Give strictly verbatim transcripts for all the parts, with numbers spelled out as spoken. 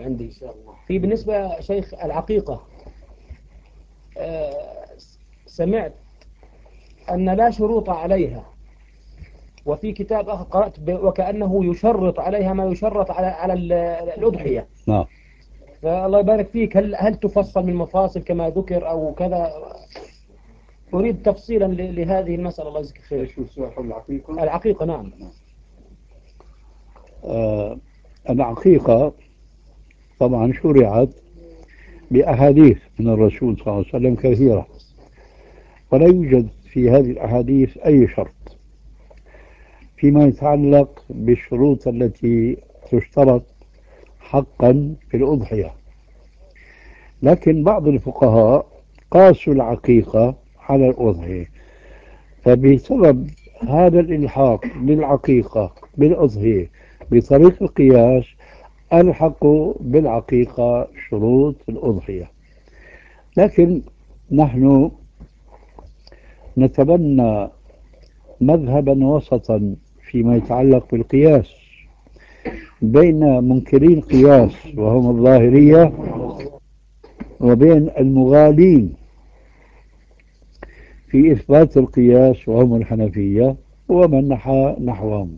عندي. في بالنسبة شيخ العقيقة، سمعت أن لا شروط عليها، وفي كتاب آخر قرأت وكأنه يشرط عليها ما يشرط على على الأضحية. نعم. فالله يبارك فيك، هل هل تفصل من مفاصل كما ذكر أو كذا؟ أريد تفصيلا لهذه المسألة. الله يجزيك خير. شو السؤال حول العقيقة؟ العقيقة نعم. آه العقيقة طبعا شرعت بأحاديث من الرسول صلى الله عليه وسلم كثيرة، ولا يوجد في هذه الأحاديث أي شرط فيما يتعلق بالشروط التي تشترط حقا في الأضحية. لكن بعض الفقهاء قاسوا العقيقة على الأضحية، فبسبب هذا الإلحاق للعقيقة بالأضحية بطريق القياس ألحقوا بالعقيقة شروط الأضحية. لكن نحن نتبنى مذهبا وسطا فيما يتعلق بالقياس بين منكري القياس وهم الظاهرية، وبين المغالين في إثبات القياس وهم الحنفية ومن نحى نحوهم.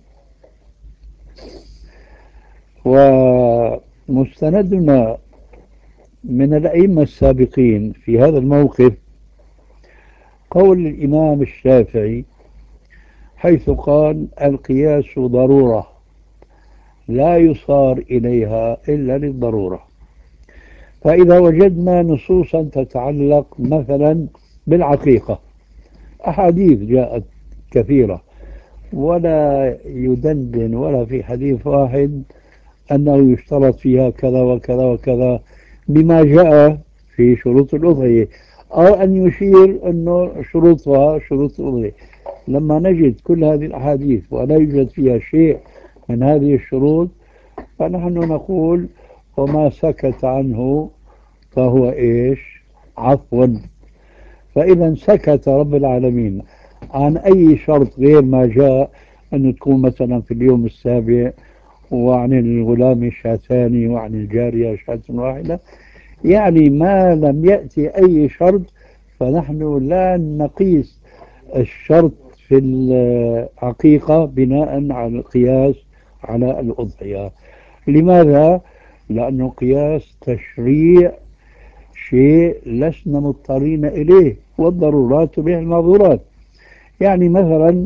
ومستندنا من الأئمة السابقين في هذا الموقف قول الإمام الشافعي حيث قال القياس ضرورة لا يصار إليها إلا للضرورة. فإذا وجدنا نصوصا تتعلق مثلا بالعقيقة، أحاديث جاءت كثيرة ولا يدندن ولا في حديث واحد أنه يشترط فيها كذا وكذا وكذا بما جاء في شروط الأضحية، أو أن يشير أنه شروطها شروط الأضحية. لما نجد كل هذه الأحاديث ولا يوجد فيها شيء من هذه الشروط، فنحن نقول وما سكت عنه فهو إيش؟ عفوا. فإذا سكت رب العالمين عن أي شرط غير ما جاء أن تكون مثلا في اليوم السابع، وعن الغلام شاتان، وعن الجارية شاة واحدة، يعني ما لم يأتي أي شرط فنحن لا نقيس الشرط في الحقيقة بناء على القياس على الأضحية. لماذا؟ لأنه قياس تشريع شيء لسنا مضطرين إليه، والضرورات تبيح المحظورات. يعني مثلا،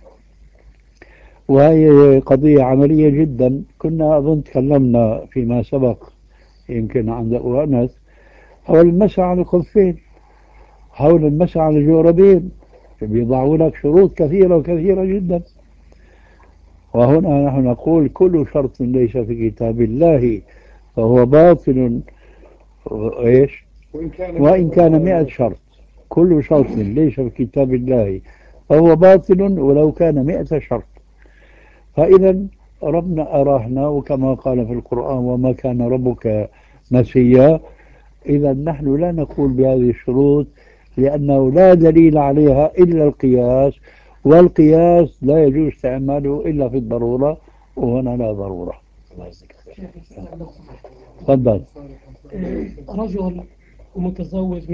وهي قضية عملية جدا، كنا أظن تكلمنا فيما سبق يمكن عند أبو أنس حول المسح على الخفين، حول المسح على الجوربين، بيضعوا لك شروط كثيرة وكثيرة جدا. وهنا نحن نقول كل شرط ليس في كتاب الله فهو باطل، إيش؟ وإن كان مئة شرط. كل شرط ليس في كتاب الله فهو باطل ولو كان مئة شرط. فإذا ربنا أراهنا، وكما قال في القرآن وما كان ربك نسيا. إذا نحن لا نقول بهذه الشروط لأنه لا دليل عليها إلا القياس، والقياس لا يجوز استعماله إلا في الضرورة، وهنا لا ضرورة. تفضل. رجل متزوج